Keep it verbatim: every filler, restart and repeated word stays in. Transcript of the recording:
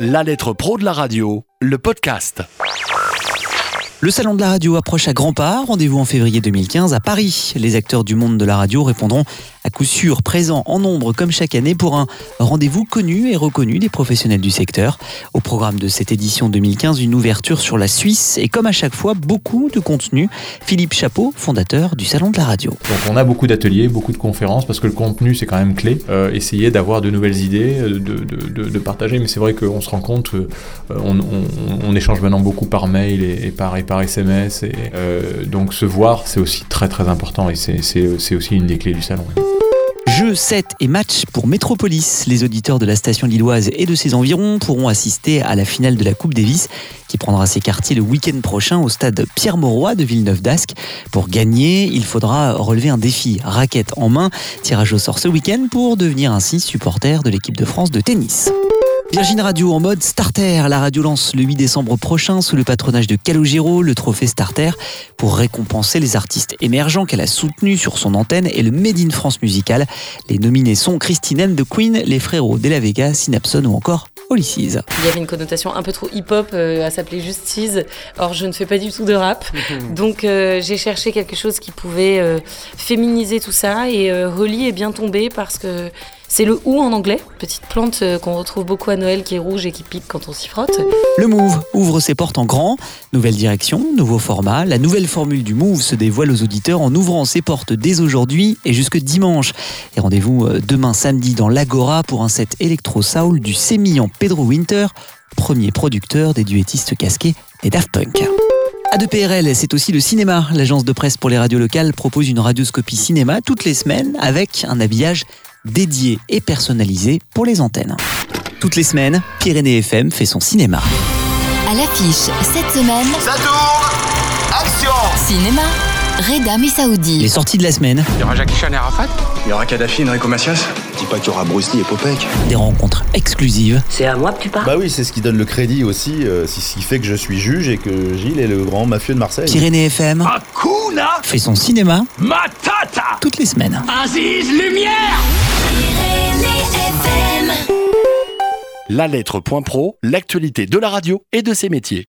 La lettre pro de la radio, le podcast. Le salon de la radio approche à grands pas. Rendez-vous en février deux mille quinze à Paris. Les acteurs du monde de la radio répondront à coup sûr présents en nombre comme chaque année pour un rendez-vous connu et reconnu des professionnels du secteur. Au programme de cette édition deux mille quinze, une ouverture sur la Suisse et comme à chaque fois, beaucoup de contenu. Philippe Chapeau, fondateur du salon de la radio. Donc on a beaucoup d'ateliers, beaucoup de conférences parce que le contenu c'est quand même clé. Euh, essayer d'avoir de nouvelles idées, de, de, de, de partager, mais c'est vrai qu'on se rend compte qu'on on, on échange maintenant beaucoup par mail et, et, par, et par S M S. Et, euh, donc se voir c'est aussi très très important et c'est, c'est, c'est aussi une des clés du salon. Jeux, sets et matchs pour Métropolis. Les auditeurs de la station lilloise et de ses environs pourront assister à la finale de la Coupe Davis qui prendra ses quartiers le week-end prochain au stade Pierre-Mauroy de Villeneuve-d'Ascq. Pour gagner, il faudra relever un défi raquette en main. Tirage au sort ce week-end pour devenir ainsi supporter de l'équipe de France de tennis. Virgin Radio en mode Starter. La radio lance le huit décembre prochain sous le patronage de Calogero le trophée Starter pour récompenser les artistes émergents qu'elle a soutenus sur son antenne et le Made in France musical. Les nominés sont Christine and the Queen, les frérots De La Vega, Synapson ou encore Ulysses. Il y avait une connotation un peu trop hip-hop euh, à s'appeler juste Tease. Or, je ne fais pas du tout de rap. Donc, euh, j'ai cherché quelque chose qui pouvait euh, féminiser tout ça. Et euh, Holly est bien tombé parce que c'est le hou en anglais. Petite plante euh, qu'on retrouve beaucoup à Noël qui est rouge et qui pique quand on s'y frotte. Le Move ouvre ses portes en grand. Nouvelle direction, nouveau format. La nouvelle formule du Move se dévoile aux auditeurs en ouvrant ses portes dès aujourd'hui et jusque dimanche. Et rendez-vous demain samedi dans l'Agora pour un set électro-soul du sémillant Pedro Winter, premier producteur des duettistes casqués des Daft Punk. A deux P R L, c'est aussi le cinéma. L'agence de presse pour les radios locales propose une radioscopie cinéma toutes les semaines avec un habillage dédié et personnalisé pour les antennes. Toutes les semaines, Pyrénées F M fait son cinéma. À l'affiche cette semaine, Ça tourne. Action. cinéma, Reda Messaoudi. Les sorties de la semaine, Il y aura Jackie Chan et Arafat. Il y aura Kadhafi, Enrico Macias. Dis pas qu'il y aura Bruce Lee et Popek. des rencontres exclusives, C'est à moi que tu parles. Bah oui, c'est ce qui donne le crédit aussi, euh, c'est ce qui fait que je suis juge et que Gilles est le grand mafieux de Marseille. Pyrénées F M Hakuna fait son cinéma Matata. toutes les semaines. Aziz Lumière. La lettre point pro, l'actualité de la radio et de ses métiers.